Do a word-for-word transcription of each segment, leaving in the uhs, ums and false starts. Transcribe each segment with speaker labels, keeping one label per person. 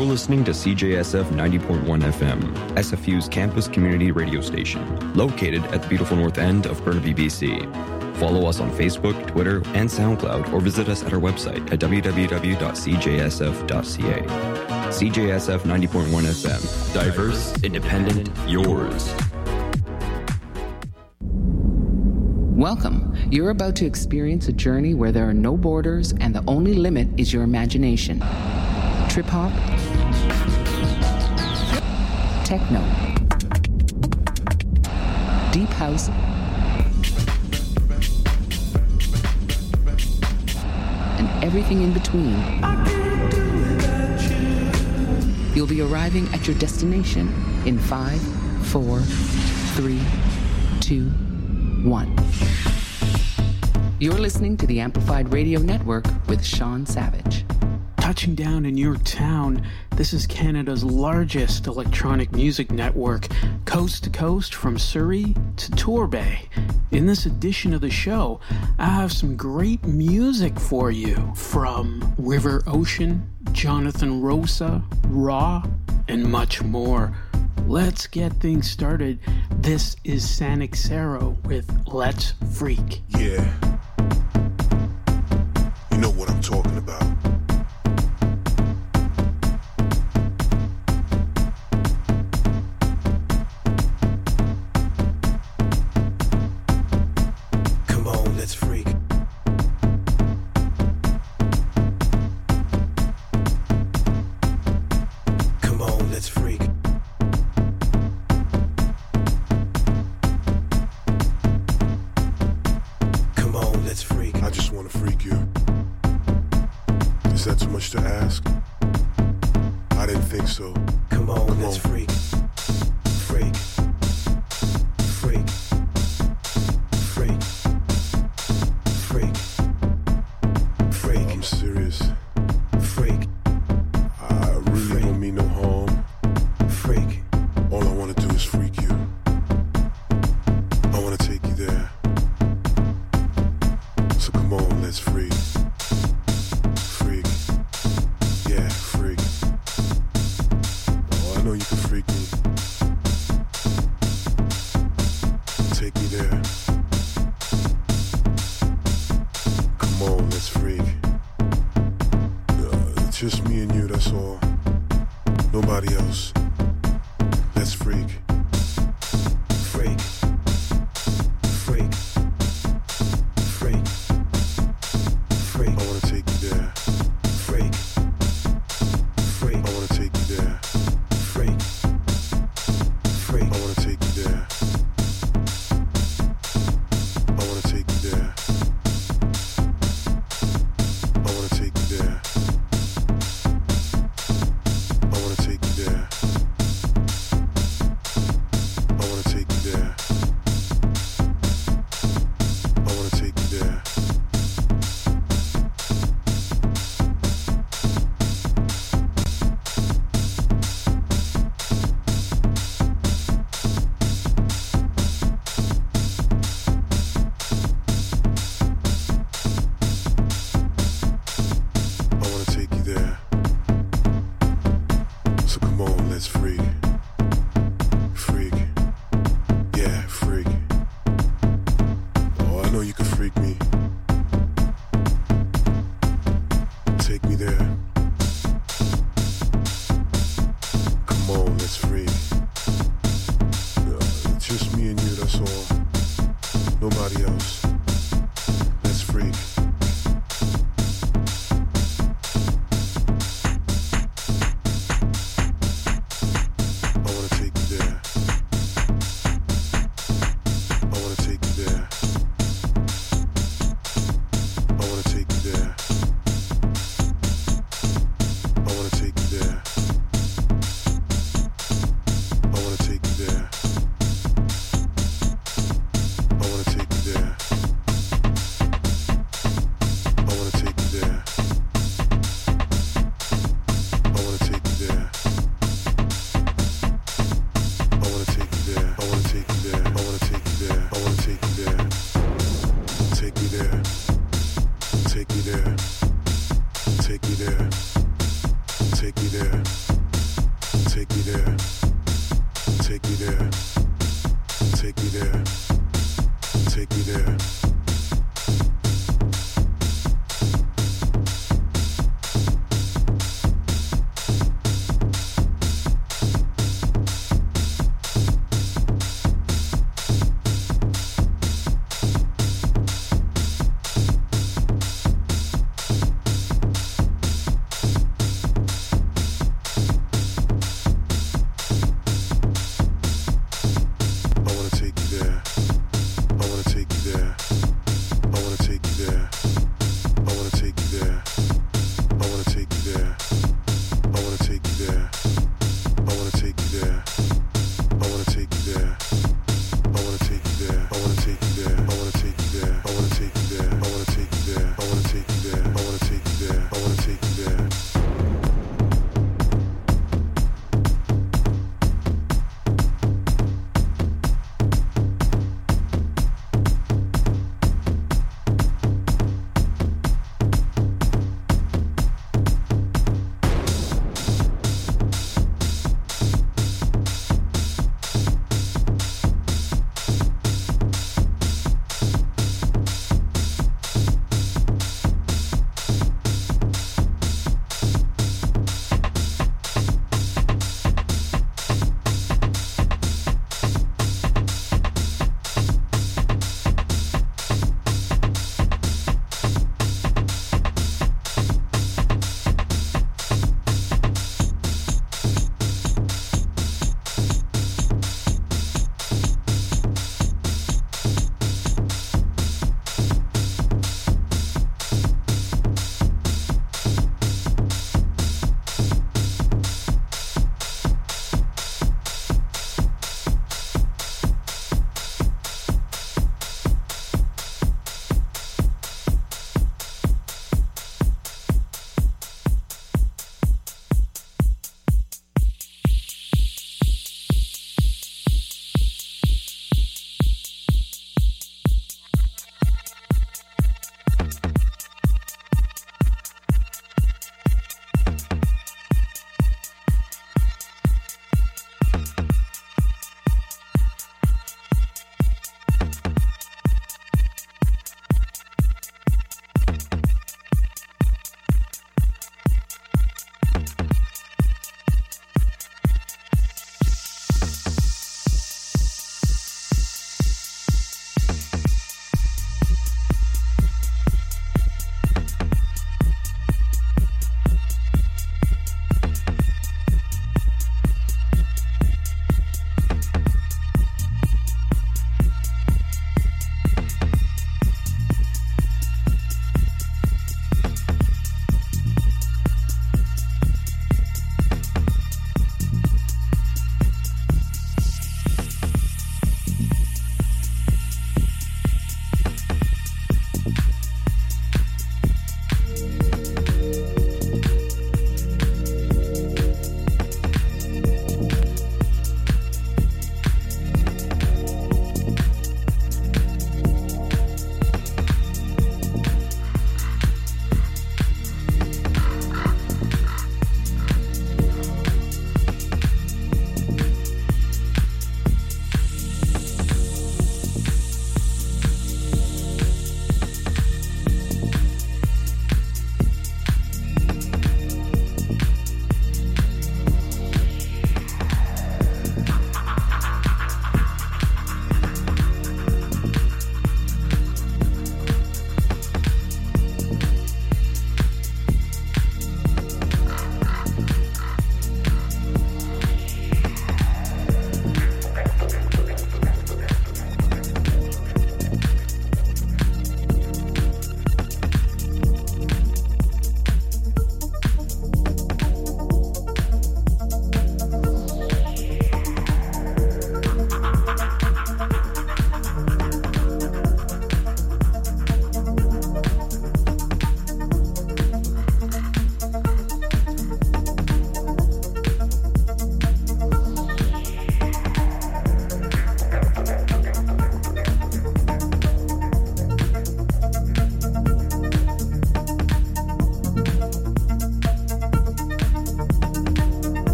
Speaker 1: You're listening to C J S F ninety point one F M, S F U's campus community radio station, located at the beautiful north end of Burnaby, B C. Follow us on Facebook, Twitter, and SoundCloud, or visit us at our website at w w w dot c j s f dot c a. C J S F ninety point one F M. Diverse, independent, yours.
Speaker 2: Welcome. You're about to experience a journey where there are no borders and the only limit is your imagination. Trip hop, techno, deep house, and everything in between. You'll be arriving at your destination in five, four, three, two, one. You're listening to the Amplified Radio Network with Sean Savage.
Speaker 3: Touching down in your town, this is Canada's largest electronic music network, coast to coast from Surrey to Torbay. In this edition of the show, I have some great music for you from River Ocean, Jonathan Rosa, Raw, and much more. Let's get things started. This is Sanixero with Let's Freak.
Speaker 4: Yeah. You know what I'm talking about. Come on, let's freak. Come on, let's freak. Come on, let's freak. I just want to freak you. Is that too much to ask? I didn't think so. Come on, Come let's on. freak. Freak. Freak. Freak. Freak. Freak. I'm serious. Freak. I really freak. Don't mean no harm. Freak. All I want to do is freak you. I want to take you there. So come on, let's freak. Freak. Yeah, freak. Oh, I know you can freak me. Take me there. Come on, let's freak. Uh, it's just me and you, that's all. Nobody else. Let's freak. Freak. Freak. Freak. Freak. I wanna take you there. Freak. Freak. I wanna take you there. Freak. Freak. I wanna take you there. I wanna take you there. I wanna take you there. I wanna take you there. I wanna take you there. I wanna take you there. I wanna take you there. So come on, let's freak. Freak. Yeah, freak. Oh, I know you can freak me. Take me there. Come on, let's freak. Uh, it's just me and you, that's all. Nobody else. Let's freak. I wanna take you there. I wanna take you there. I wanna take you there. I wanna take you there. I wanna take you there. I wanna take you there. I wanna take you there. I wanna take you there. I wanna take you there. I wanna take you there. I wanna take you there. I wanna take you there. Take me there. Take me there. Take me there. Take me there.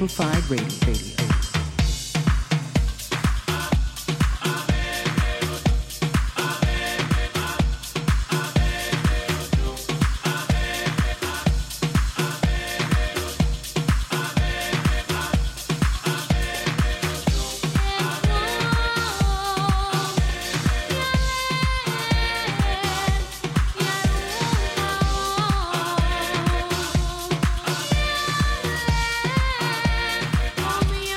Speaker 2: Amplified Radio. Radio.
Speaker 5: Call me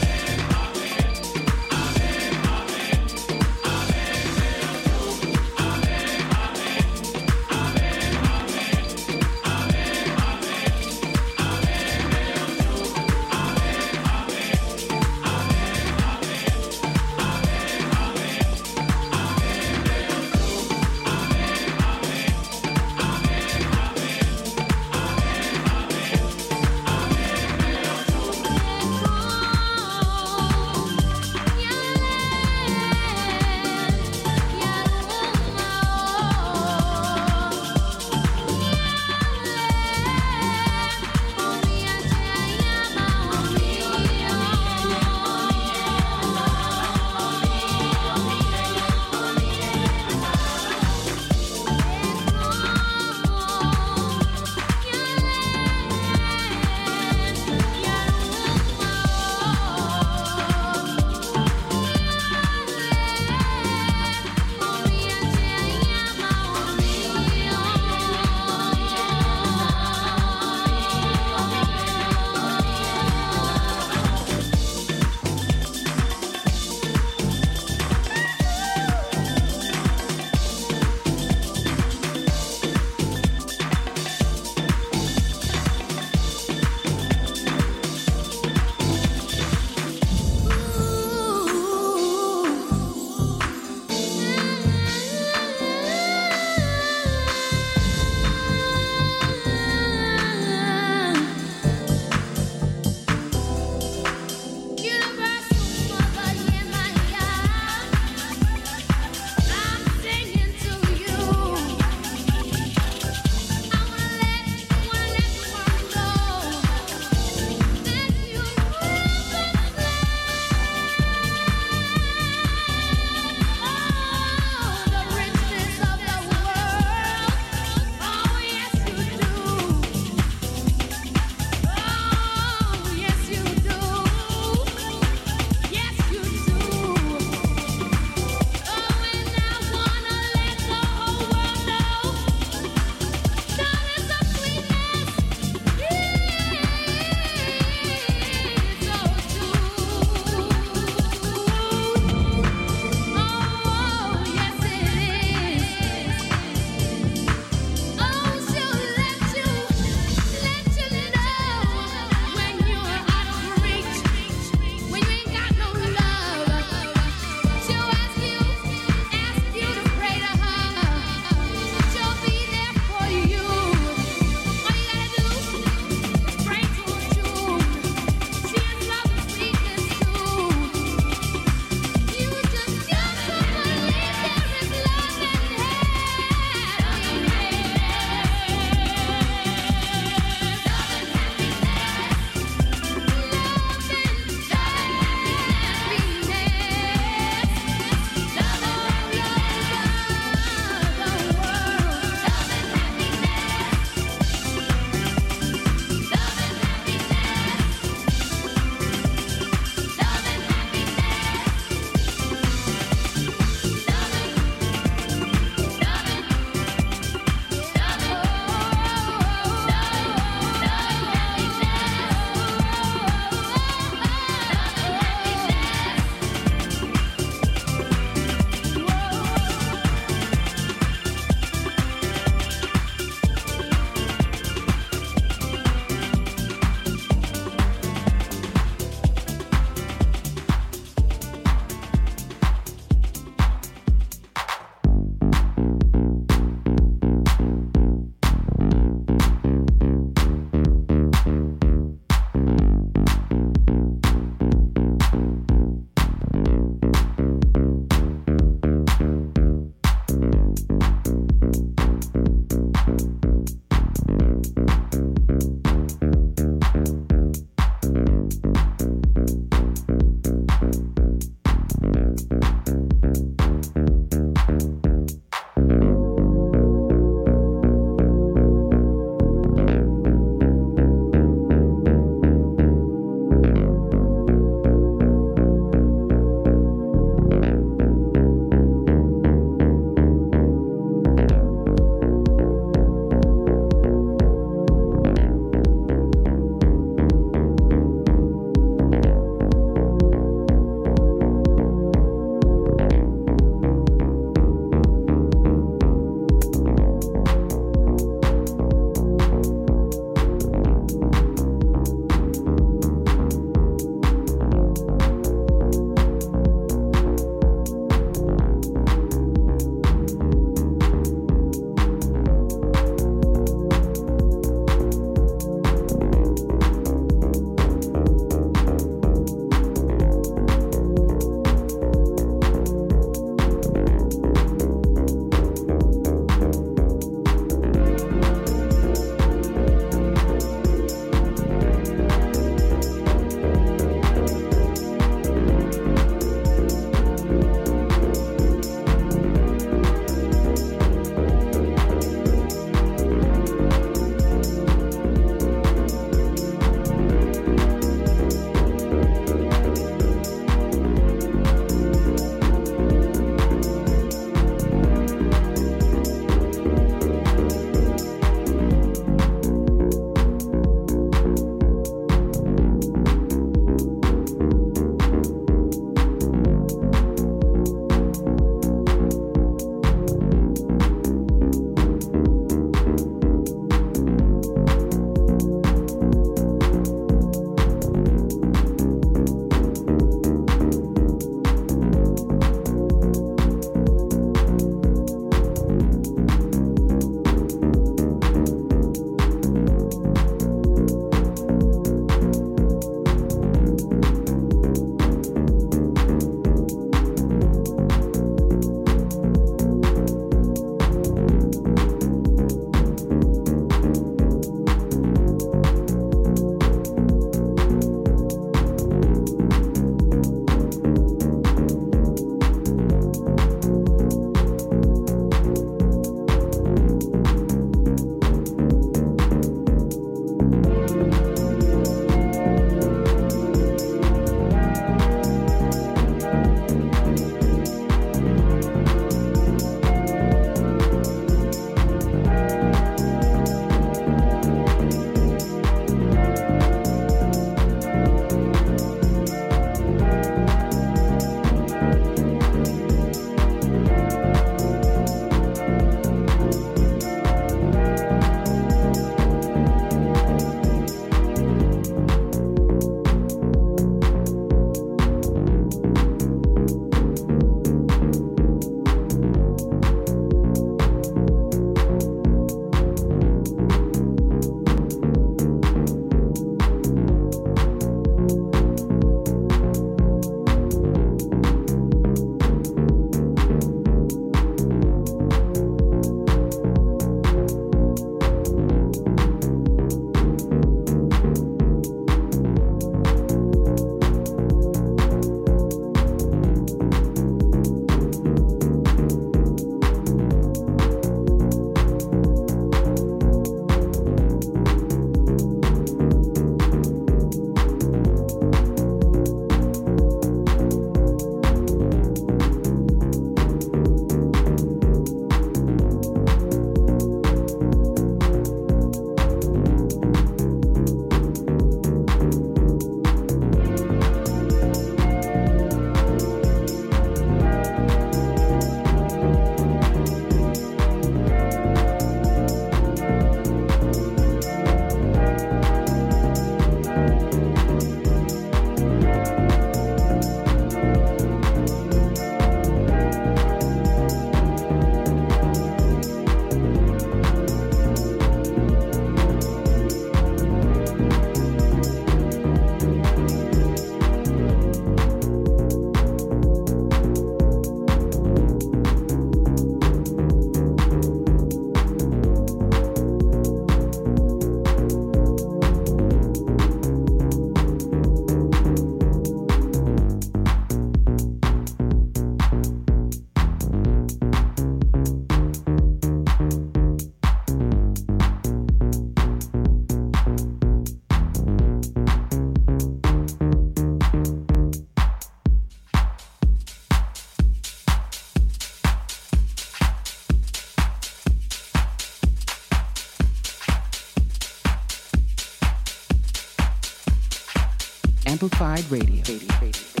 Speaker 2: Amplified Radio. Radio, Radio.